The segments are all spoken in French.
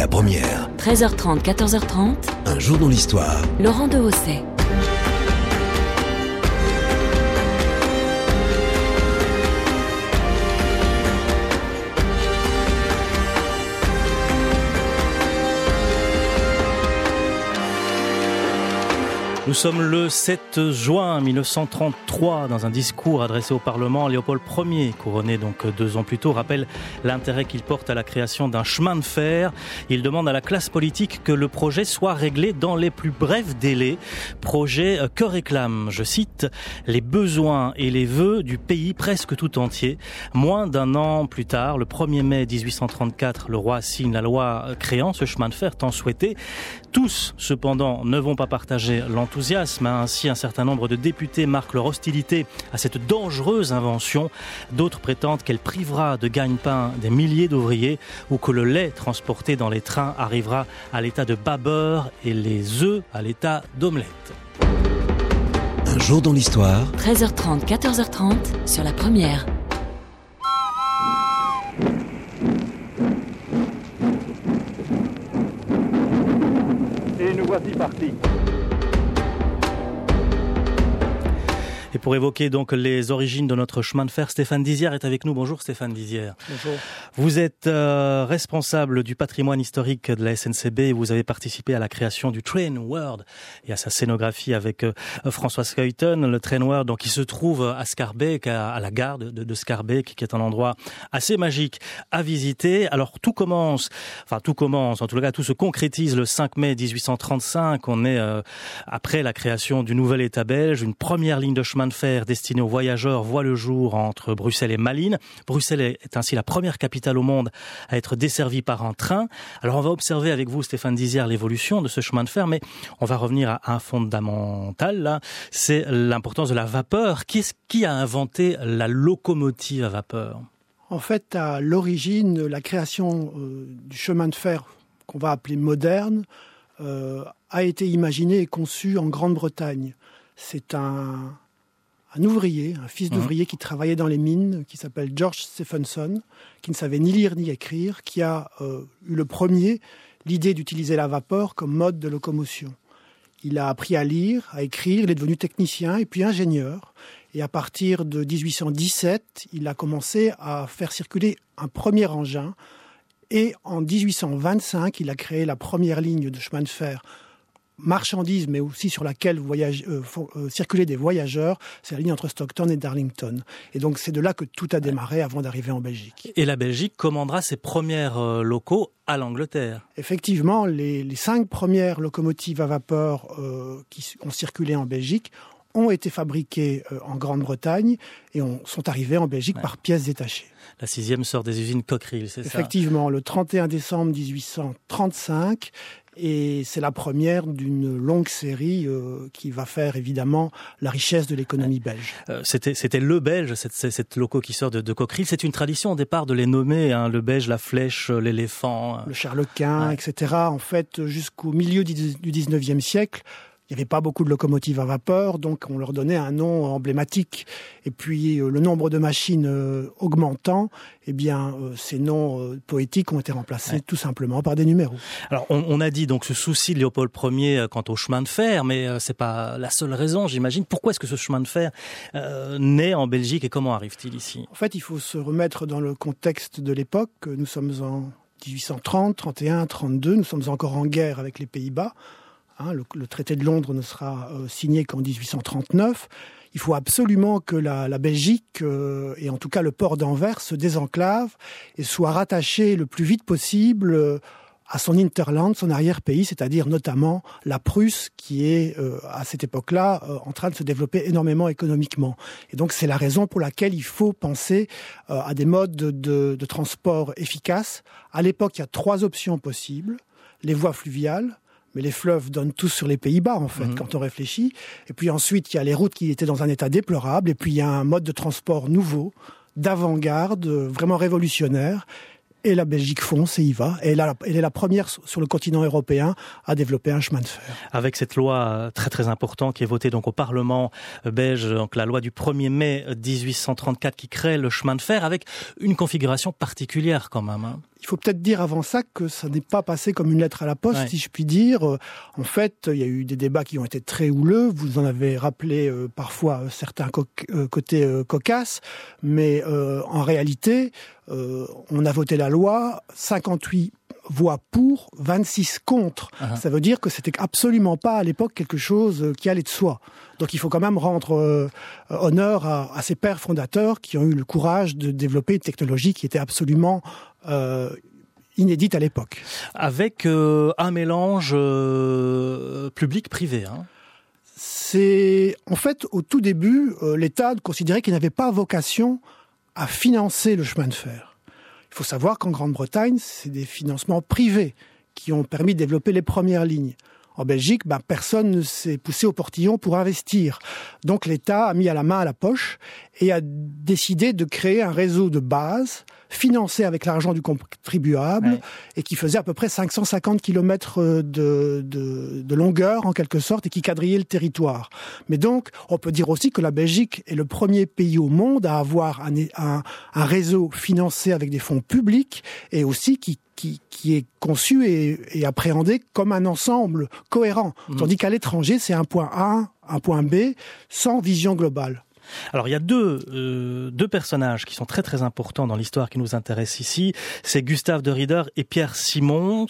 La première. 13h30, 14h30. Un jour dans l'histoire. Laurent Dehaussais. Nous sommes le 7 juin 1933. Dans un discours adressé au Parlement, Léopold Ier, couronné donc 2 ans plus tôt, rappelle l'intérêt qu'il porte à la création d'un chemin de fer. Il demande à la classe politique que le projet soit réglé dans les plus brefs délais. Projet que réclament, je cite, les besoins et les vœux du pays presque tout entier. Moins d'un an plus tard, le 1er mai 1834, le roi signe la loi créant ce chemin de fer tant souhaité. Tous, cependant, ne vont pas partager l'enthousiasme. Ainsi, un certain nombre de députés marquent leur hostilité à cette dangereuse invention. D'autres prétendent qu'elle privera de gagne-pain des milliers d'ouvriers ou que le lait transporté dans les trains arrivera à l'état de babeur et les œufs à l'état d'omelette. Un jour dans l'histoire. 13h30, 14h30 sur la première. Et nous voici partis. Et pour évoquer donc les origines de notre chemin de fer, Stéphane Dizière est avec nous. Bonjour Stéphane Dizière. Bonjour. Vous êtes responsable du patrimoine historique de la SNCB et vous avez participé à la création du Train World et à sa scénographie avec François Skeuten. Le Train World, donc, qui se trouve à Schaerbeek, à la gare de Schaerbeek, qui est un endroit assez magique à visiter. Alors tout commence, en tout cas tout se concrétise le 5 mai 1835. On est après la création du nouvel État belge. Une première ligne de chemin de fer destiné aux voyageurs voit le jour entre Bruxelles et Malines. Bruxelles est ainsi la première capitale au monde à être desservie par un train. Alors on va observer avec vous, Stéphane Dizière, l'évolution de ce chemin de fer, mais on va revenir à un fondamental, là. C'est l'importance de la vapeur. Qui a inventé la locomotive à vapeur ? En fait, à l'origine, la création du chemin de fer, qu'on va appeler moderne, a été imaginée et conçue en Grande-Bretagne. C'est un ouvrier, un fils d'ouvrier qui travaillait dans les mines, qui s'appelle George Stephenson, qui ne savait ni lire ni écrire, qui a eu le premier l'idée d'utiliser la vapeur comme mode de locomotion. Il a appris à lire, à écrire, il est devenu technicien et puis ingénieur. Et à partir de 1817, il a commencé à faire circuler un premier engin. Et en 1825, il a créé la première ligne de chemin de fer marchandises, mais aussi sur laquelle circulaient des voyageurs, c'est la ligne entre Stockton et Darlington. Et donc c'est de là que tout a démarré avant d'arriver en Belgique. Et la Belgique commandera ses premières locaux à l'Angleterre. Effectivement, les 5 premières locomotives à vapeur qui ont circulé en Belgique ont été fabriquées en Grande-Bretagne et sont arrivées en Belgique par pièces détachées. La 6e sort des usines Cockerill, c'est ça ? Effectivement, le 31 décembre 1835. Et c'est la première d'une longue série qui va faire évidemment la richesse de l'économie belge. C'était le Belge, cette loco qui sort de Cockerill. C'est une tradition au départ de les nommer, hein, le Belge, la flèche, l'éléphant. Le charlequin, etc. En fait, jusqu'au milieu du 19e siècle, il n'y avait pas beaucoup de locomotives à vapeur, donc on leur donnait un nom emblématique. Et puis le nombre de machines augmentant, eh bien ces noms poétiques ont été remplacés tout simplement par des numéros. Alors on a dit donc ce souci de Léopold Ier quant au chemin de fer, mais c'est pas la seule raison, j'imagine. Pourquoi est-ce que ce chemin de fer naît en Belgique et comment arrive-t-il ici ? En fait, il faut se remettre dans le contexte de l'époque. Nous sommes en 1830, 31, 32, nous sommes encore en guerre avec les Pays-Bas. Le traité de Londres ne sera signé qu'en 1839. Il faut absolument que la Belgique, et en tout cas le port d'Anvers, se désenclave et soit rattaché le plus vite possible à son hinterland, son arrière-pays, c'est-à-dire notamment la Prusse, qui est à cette époque-là en train de se développer énormément économiquement. Et donc c'est la raison pour laquelle il faut penser à des modes de transport efficaces. À l'époque, il y a 3 options possibles. Les voies fluviales, mais les fleuves donnent tous sur les Pays-Bas, en fait, quand on réfléchit. Et puis ensuite, il y a les routes qui étaient dans un état déplorable. Et puis, il y a un mode de transport nouveau, d'avant-garde, vraiment révolutionnaire. Et la Belgique fonce et y va. Et elle est la première sur le continent européen à développer un chemin de fer. Avec cette loi très très importante qui est votée donc au Parlement belge, donc la loi du 1er mai 1834 qui crée le chemin de fer avec une configuration particulière quand même. Il faut peut-être dire avant ça que ça n'est pas passé comme une lettre à la poste, Ouais. si je puis dire. En fait, il y a eu des débats qui ont été très houleux. Vous en avez rappelé parfois certains côtés cocasses. Mais en réalité, on a voté la loi, 58 voix pour, 26 contre. Uh-huh. Ça veut dire que c'était absolument pas à l'époque quelque chose qui allait de soi. Donc il faut quand même rendre honneur à ces pères fondateurs qui ont eu le courage de développer une technologie qui était absolument inédite à l'époque. Avec un mélange public-privé. Hein. C'est en fait au tout début, l'État considérait qu'il n'avait pas vocation à financer le chemin de fer. Il faut savoir qu'en Grande-Bretagne, c'est des financements privés qui ont permis de développer les premières lignes. En Belgique, personne ne s'est poussé au portillon pour investir. Donc l'État a mis à la main à la poche et a décidé de créer un réseau de base financé avec l'argent du contribuable et qui faisait à peu près 550 km de longueur en quelque sorte et qui quadrillait le territoire. Mais donc, on peut dire aussi que la Belgique est le premier pays au monde à avoir un réseau financé avec des fonds publics et aussi qui est conçu et appréhendé comme un ensemble cohérent. Tandis qu'à l'étranger, c'est un point A, un point B, sans vision globale. Alors il y a deux personnages qui sont très très importants dans l'histoire qui nous intéresse ici. C'est Gustave de Rieder et Pierre Simons.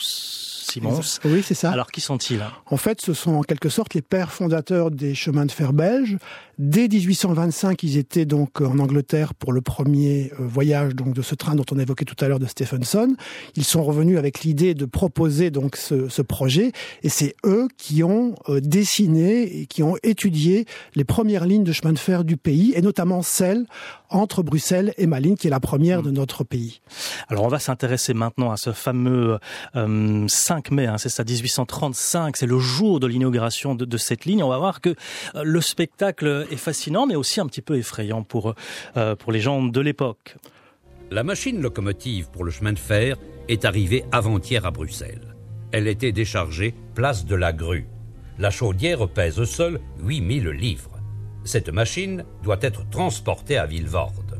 Oui, c'est ça. Alors qui sont-ils ? En fait, ce sont en quelque sorte les pères fondateurs des chemins de fer belges. Dès 1825, ils étaient donc en Angleterre pour le premier voyage donc de ce train dont on évoquait tout à l'heure de Stephenson. Ils sont revenus avec l'idée de proposer donc ce projet et c'est eux qui ont dessiné et qui ont étudié les premières lignes de chemin de fer du pays et notamment celle entre Bruxelles et Malines qui est la première de notre pays. Alors on va s'intéresser maintenant à ce fameux 5 mai, c'est ça, 1835, c'est le jour de l'inauguration de cette ligne. On va voir que le spectacle est fascinant mais aussi un petit peu effrayant pour les gens de l'époque. La machine locomotive pour le chemin de fer est arrivée avant-hier à Bruxelles. Elle était déchargée place de la Grue. La chaudière pèse seule 8000 livres. Cette machine doit être transportée à Vilvoorde.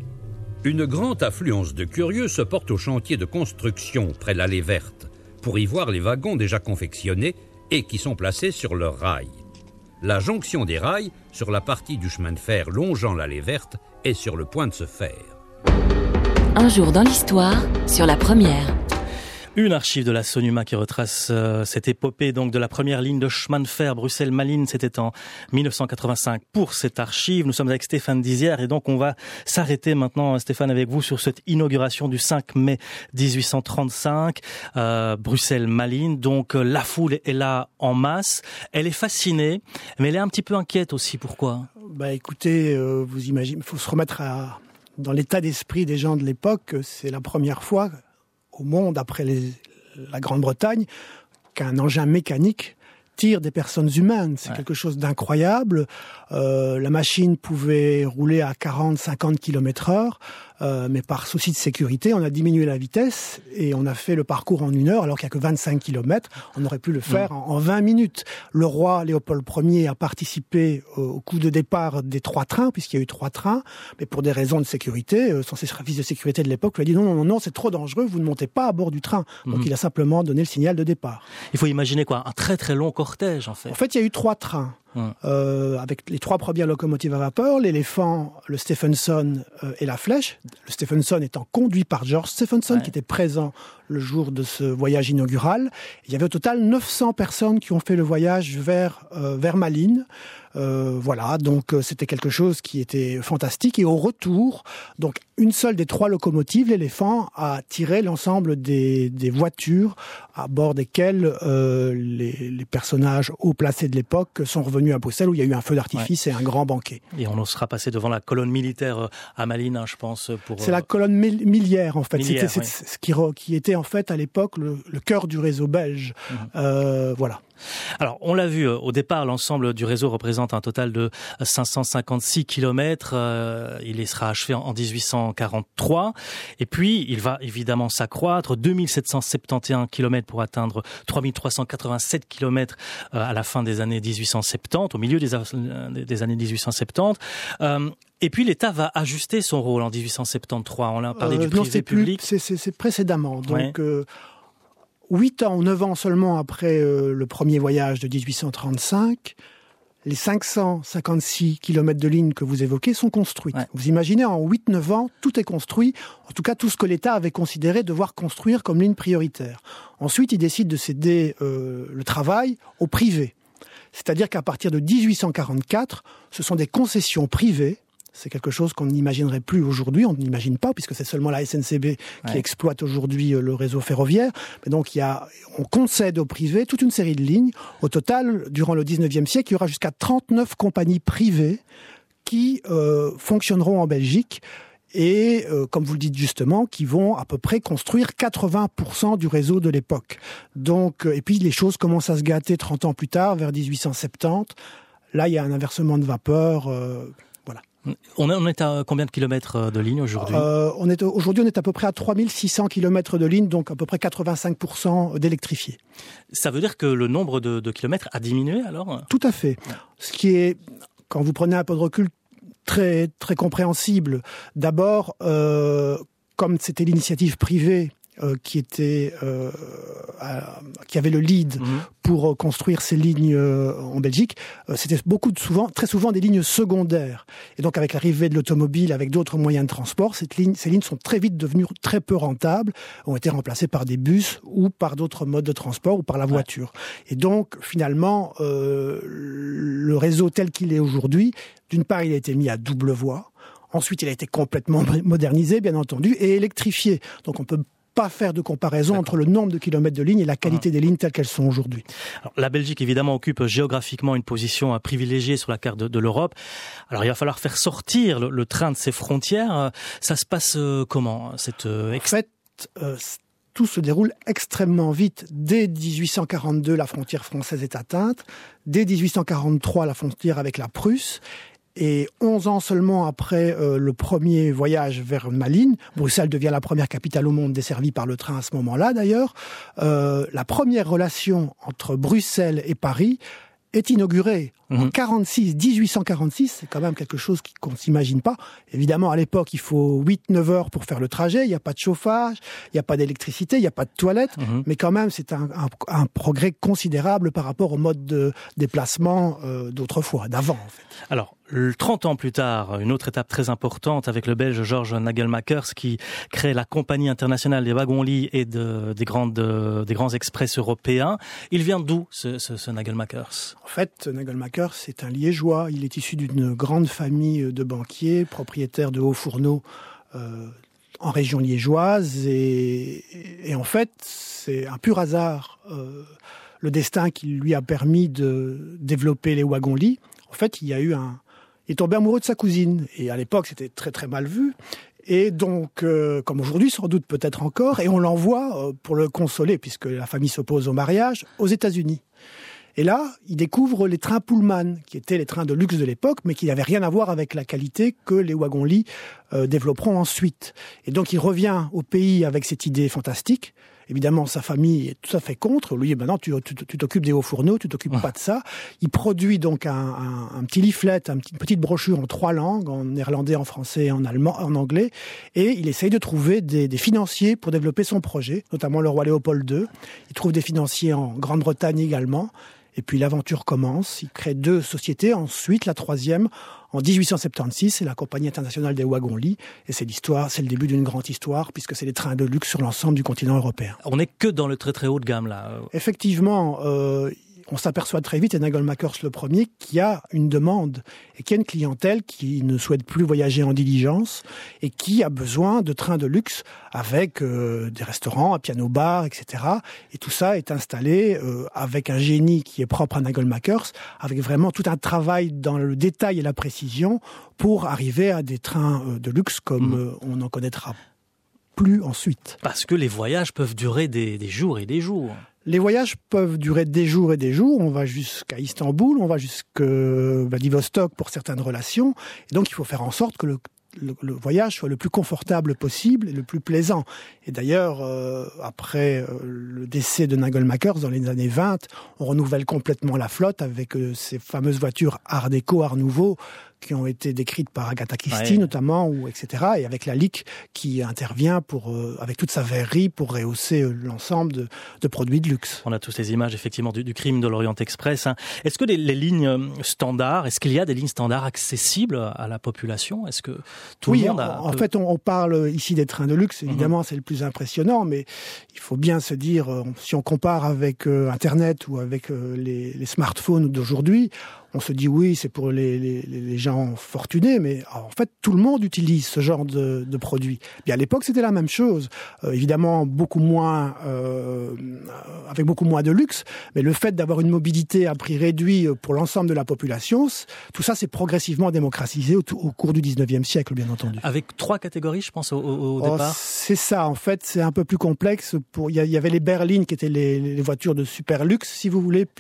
Une grande affluence de curieux se porte au chantier de construction près l'allée verte pour y voir les wagons déjà confectionnés et qui sont placés sur leurs rails. La jonction des rails sur la partie du chemin de fer longeant l'allée verte est sur le point de se faire. Un jour dans l'histoire, sur la première. Une archive de la Sonuma qui retrace cette épopée donc de la première ligne de chemin de fer Bruxelles-Malines. C'était en 1985 pour cette archive. Nous sommes avec Stéphane Dizière et donc on va s'arrêter maintenant, Stéphane, avec vous sur cette inauguration du 5 mai 1835, Bruxelles-Malines. Donc la foule est là en masse. Elle est fascinée, mais elle est un petit peu inquiète aussi. Pourquoi ? Écoutez, vous imaginez, il faut se remettre dans l'état d'esprit des gens de l'époque. C'est la première fois au monde, après la Grande-Bretagne, qu'un engin mécanique tire des personnes humaines. C'est quelque chose d'incroyable. La machine pouvait rouler à 40-50 km/h, mais par souci de sécurité, on a diminué la vitesse et on a fait le parcours en 1 heure, alors qu'il n'y a que 25 km. On aurait pu le faire en 20 minutes. Le roi Léopold Ier a participé au coup de départ des 3 trains, puisqu'il y a eu 3 trains, mais pour des raisons de sécurité, son service de sécurité de l'époque lui a dit non, c'est trop dangereux, vous ne montez pas à bord du train. Donc il a simplement donné le signal de départ. Il faut imaginer quoi ? Un très très long cortège en fait. En fait, il y a eu 3 trains. Avec les 3 premières locomotives à vapeur, l'éléphant, le Stephenson et la flèche. Le Stephenson étant conduit par George Stephenson, qui était présent le jour de ce voyage inaugural. Il y avait au total 900 personnes qui ont fait le voyage vers Malines. Donc c'était quelque chose qui était fantastique. Et au retour, donc une seule des 3 locomotives, l'éléphant, a tiré l'ensemble des voitures à bord desquelles les personnages haut placés de l'époque sont revenus à Bruxelles, où il y a eu un feu d'artifice et un grand banquet. Et on sera passé devant la colonne militaire à Malines, je pense. C'est la colonne millière, en fait. Millière, C'était ce qui était, en fait, à l'époque, le cœur du réseau belge. Voilà. Alors, on l'a vu, au départ, l'ensemble du réseau représente un total de 556 km. Il sera achevé en 1843. Et puis, il va évidemment s'accroître. 2771 km pour atteindre 3387 km à la fin des années 1870, au milieu des années 1870. Et puis l'État va ajuster son rôle en 1873. On a parlé du privé public. C'est précédemment. Donc 8 ans ou 9 ans seulement après le premier voyage de 1835, les 556 km de lignes que vous évoquez sont construites. Ouais. Vous imaginez, en 8-9 ans, tout est construit. En tout cas, tout ce que l'État avait considéré devoir construire comme ligne prioritaire. Ensuite, il décide de céder le travail au privé. C'est-à-dire qu'à partir de 1844, ce sont des concessions privées. C'est quelque chose qu'on n'imaginerait plus aujourd'hui, on n'imagine pas, puisque c'est seulement la SNCB qui exploite aujourd'hui le réseau ferroviaire. Mais donc, on concède au privé toute une série de lignes. Au total, durant le 19e siècle, il y aura jusqu'à 39 compagnies privées qui fonctionneront en Belgique et, comme vous le dites justement, qui vont à peu près construire 80% du réseau de l'époque. Donc, et puis, les choses commencent à se gâter 30 ans plus tard, vers 1870. Là, il y a un inversement de vapeur. Voilà. On est à combien de kilomètres de ligne aujourd'hui ? Aujourd'hui, on est à peu près à 3600 kilomètres de ligne, donc à peu près 85% d'électrifiés. Ça veut dire que le nombre de kilomètres a diminué alors ? Tout à fait. Ce qui est, quand vous prenez un peu de recul, très, très compréhensible. D'abord, comme c'était l'initiative privée qui avait le lead pour construire ces lignes en Belgique, c'était très souvent des lignes secondaires. Et donc avec l'arrivée de l'automobile, avec d'autres moyens de transport, ces lignes sont très vite devenues très peu rentables, ont été remplacées par des bus ou par d'autres modes de transport ou par la voiture. Et donc finalement, le réseau tel qu'il est aujourd'hui, d'une part il a été mis à double voie, ensuite il a été complètement modernisé bien entendu et électrifié. Donc on peut pas faire de comparaison entre le nombre de kilomètres de lignes et la qualité des lignes telles qu'elles sont aujourd'hui. Alors, la Belgique, évidemment, occupe géographiquement une position privilégiée sur la carte de l'Europe. Alors, il va falloir faire sortir le train de ses frontières. Ça se passe comment En fait, tout se déroule extrêmement vite. Dès 1842, la frontière française est atteinte. Dès 1843, la frontière avec la Prusse. Et 11 ans seulement après le premier voyage vers Malines, Bruxelles devient la première capitale au monde desservie par le train à ce moment-là d'ailleurs, la première relation entre Bruxelles et Paris est inaugurée en 1846, c'est quand même quelque chose qu'on ne s'imagine pas. Évidemment, à l'époque, il faut 8-9 heures pour faire le trajet, il n'y a pas de chauffage, il n'y a pas d'électricité, il n'y a pas de toilettes, mais quand même, c'est un progrès considérable par rapport au mode de déplacement d'autrefois, d'avant en fait. Alors, 30 ans plus tard, une autre étape très importante avec le Belge Georges Nagelmakers qui crée la Compagnie internationale des wagons-lits et des grands express européens. Il vient d'où ce Nagelmakers ? En fait, Nagelmakers, c'est un Liégeois. Il est issu d'une grande famille de banquiers, propriétaires de hauts fourneaux en région liégeoise. Et en fait, c'est un pur hasard le destin qui lui a permis de développer les wagons-lits. En fait, il est tombé amoureux de sa cousine. Et à l'époque, c'était très très mal vu. Et donc, comme aujourd'hui, sans doute peut-être encore, et on l'envoie pour le consoler, puisque la famille s'oppose au mariage, aux États-Unis. Et là, il découvre les trains Pullman, qui étaient les trains de luxe de l'époque, mais qui n'avaient rien à voir avec la qualité que les wagons-lits développeront ensuite. Et donc, il revient au pays avec cette idée fantastique. Évidemment, sa famille est tout à fait contre. Lui, maintenant, tu t'occupes des hauts fourneaux, tu t'occupes pas de ça. Il produit donc un petit leaflet, une petite brochure en 3 langues, en néerlandais, en français, en allemand, en anglais. Et il essaye de trouver des financiers pour développer son projet, notamment le roi Léopold II. Il trouve des financiers en Grande-Bretagne également. Et puis l'aventure commence. Il crée 2 sociétés. Ensuite, la 3e, en 1876, c'est la Compagnie internationale des wagons-lits. Et c'est le début d'une grande histoire, puisque c'est des trains de luxe sur l'ensemble du continent européen. On n'est que dans le très très haut de gamme, là. Effectivement, on s'aperçoit très vite, et Nagelmakers le premier, qu'il y a une demande et qu'il y a une clientèle qui ne souhaite plus voyager en diligence et qui a besoin de trains de luxe avec des restaurants, un piano-bar, etc. Et tout ça est installé avec un génie qui est propre à Nagelmakers, avec vraiment tout un travail dans le détail et la précision pour arriver à des trains de luxe comme on n'en connaîtra plus ensuite. Parce que les voyages peuvent durer des jours et des jours. Les voyages peuvent durer des jours et des jours. On va jusqu'à Istanbul, on va jusqu'à Vladivostok pour certaines relations. Et donc, il faut faire en sorte que le voyage soit le plus confortable possible et le plus plaisant. Et d'ailleurs, après le décès de Nagelmakers dans les années 20, on renouvelle complètement la flotte avec ces fameuses voitures Art déco, Art nouveau, qui ont été décrites par Agatha Christie notamment, ou etc. Et avec la LIC qui intervient avec toute sa verrerie pour rehausser l'ensemble de produits de luxe. On a tous les images effectivement du crime de l'Orient Express. Est-ce que les lignes standards, est-ce qu'il y a des lignes standards accessibles à la population? Est-ce que tout le monde a... En fait, on parle ici des trains de luxe. Évidemment, c'est le plus impressionnant, mais il faut bien se dire, si on compare avec Internet ou avec les smartphones d'aujourd'hui, on se dit oui, c'est pour les gens fortunés, mais en fait, tout le monde utilise ce genre de produits. Bien, à l'époque, c'était la même chose. Évidemment, beaucoup moins, avec beaucoup moins de luxe, mais le fait d'avoir une mobilité à prix réduit pour l'ensemble de la population, tout ça s'est progressivement démocratisé au cours du 19e siècle, bien entendu. Avec 3 catégories, je pense, au départ. C'est ça, en fait, c'est un peu plus complexe. Il y avait les berlines qui étaient les voitures de super luxe, si vous voulez.